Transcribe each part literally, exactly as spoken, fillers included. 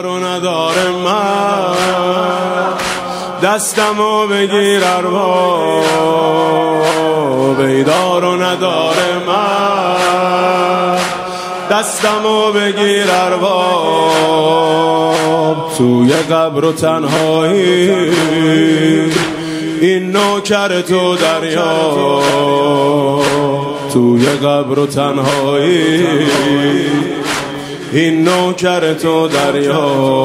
بیدار و نداره من، دستمو بگیر ارباب. بیدار و نداره من، دستمو بگیر ارباب. توی قبر و تنهایی این نوکر تو دریا، توی قبر و تنهایی این نوکر تو دریا.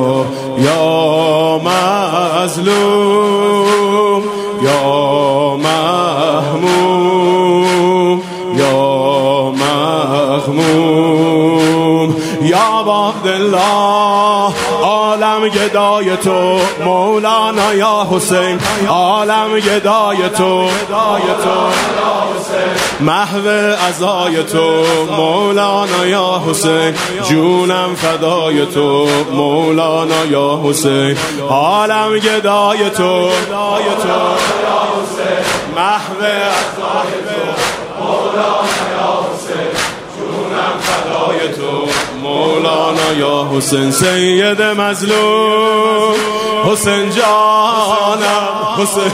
یا مظلوم یا محموم یا مغموم یا عبدالله، عالم گدای تو مولانا یا حسین، عالم گدای تو محو عزای تو مولانا یا حسین، جونم فدای تو مولانا یا حسین، عالم گدای تو محو عزای تو مولانا یا حسین، جونم فدای تو مولانا یا حسین. سید مظلوم حسین جانم، حسین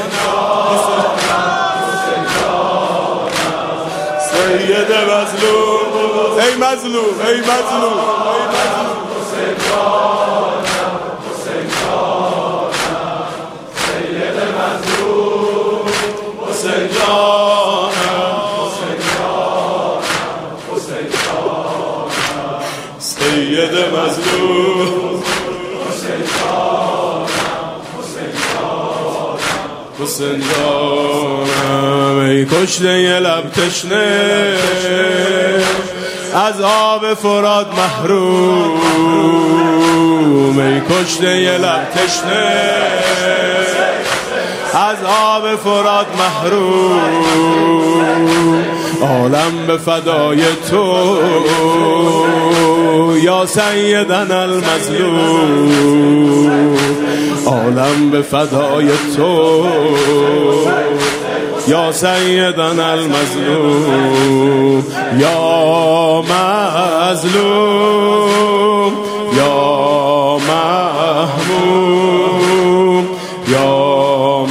سید مظلوم، ای مظلوم ای مظلوم حسین جانم، حسین جانم سید مظلوم، حسین جانم، حسین جانم، حسین جانم سید مظلوم، حسین جانم، حسین جانم، حسین جانم. ای کشته ی لب تشنه از آب فرات محروم، ای کشته ی لب تشنه از آب فرات محروم. عالم به فدای تو یا سیدنا المظلوم، عالم به فدای تو یا سیدنا المظلوم. یا مظلوم یا محموم یا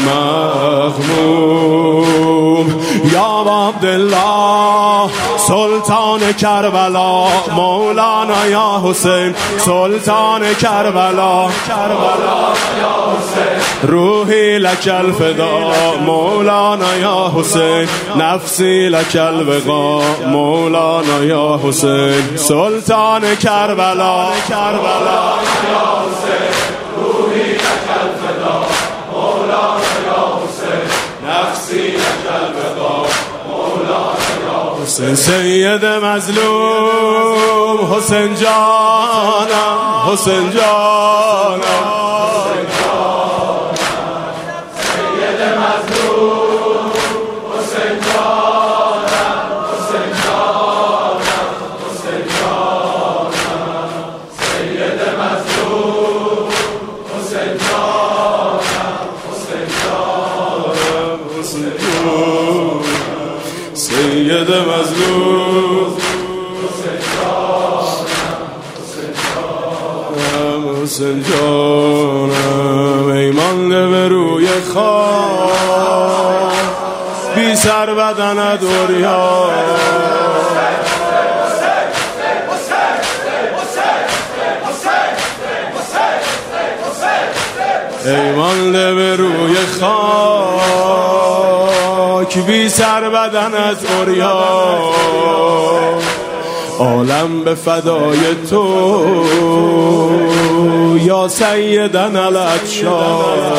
مغموم یا عبدالله، سلطان کربلا مولانا یا حسین، سلطان کربلا روحی لک الفدا مولانا یا حسین، نفسی لک الوقا مولانا یا حسین، سلطان کربلا یا حسین، روحی لک الفدا مولانا یا حسین، نفسی لک الوقا مولانا یا حسین. سید مظلوم حسین جانم، حسین جانم، سید مظلوم حسین جانم، حسین جانم، حسین جانم سید مظلوم حسین جانم، حسین جانم، حسین جانم سید مظلوم حسین جانم، حسین جانم، حسین جانم. ای مانده به روی خاک بی سر بدن دوریا، ای مانده به روی خاک بی سر بدن از اوریا. عالم به فدای تو یا سیدنا العطشان،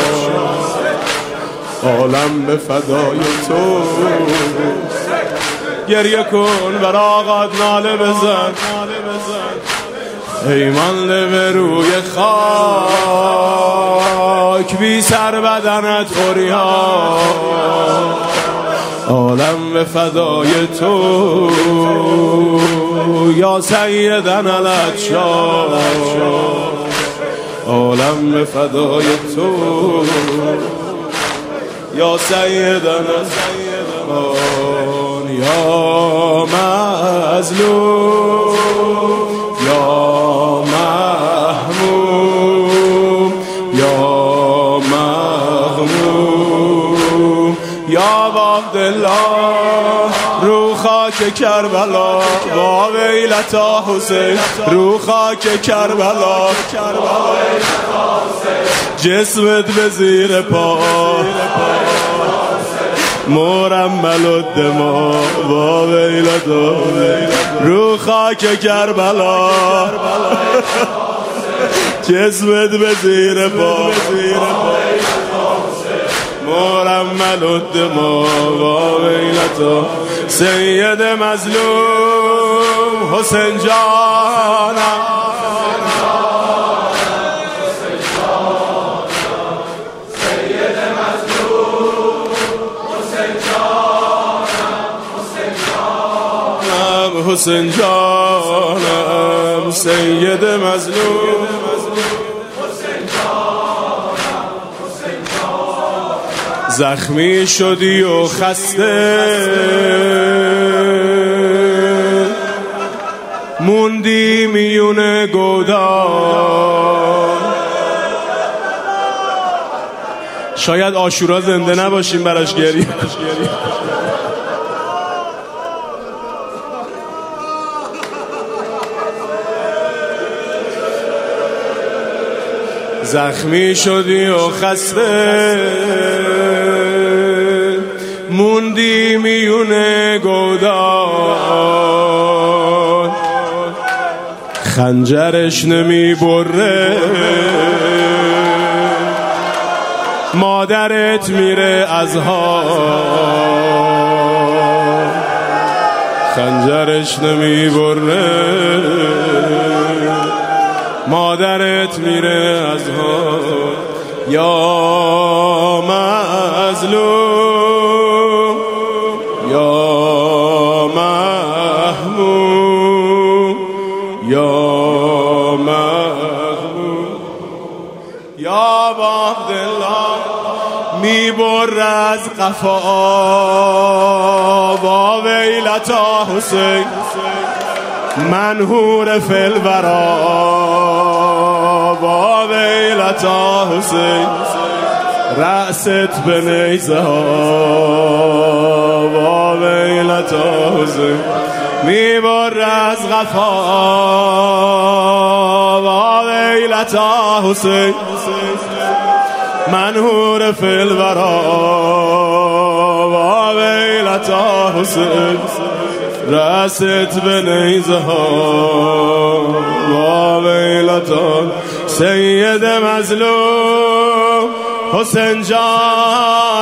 عالم به فدای تو گریه کن بر آقاد ناله بزن. ای مانده به روی خاک بی سر بدنت عریان، عالم به فدای تو یا سیدنا العطشان، عالم به فدای تو یا سیدنا یا مظلوم یا محمود عبدالله رو خاک کربلا با ویلتا حسین رو خاک کربلا جسمت به زیر پا مرمل و دما با ویلتا رو خاک کربلا جسمت به زیر پا مرمل و دما با ویلتا سید مظلوم حسین جانم حسین جانم سید مظلوم زخمی شدی و خسته موندی میون گودان شاید عاشورا زنده نباشیم براش گریه زخمی شدی و خسته موندی میون گودان خنجرش نمی بره مادرت میره از ها خنجرش نمی بره مادرت میره از ها یا مظلوم یا محموم یا محموم یا عبدالله میبر از قفا با ویلتا حسین منهور فی الورا با ویلتا حسین رأست به نیزه ها با ویلتا حسین میبر از غفا با ویلتا حسین منهور فی الورا با ویلتا حسین رأست به نیزه ها با ویلتا سید مظلوم حسین جان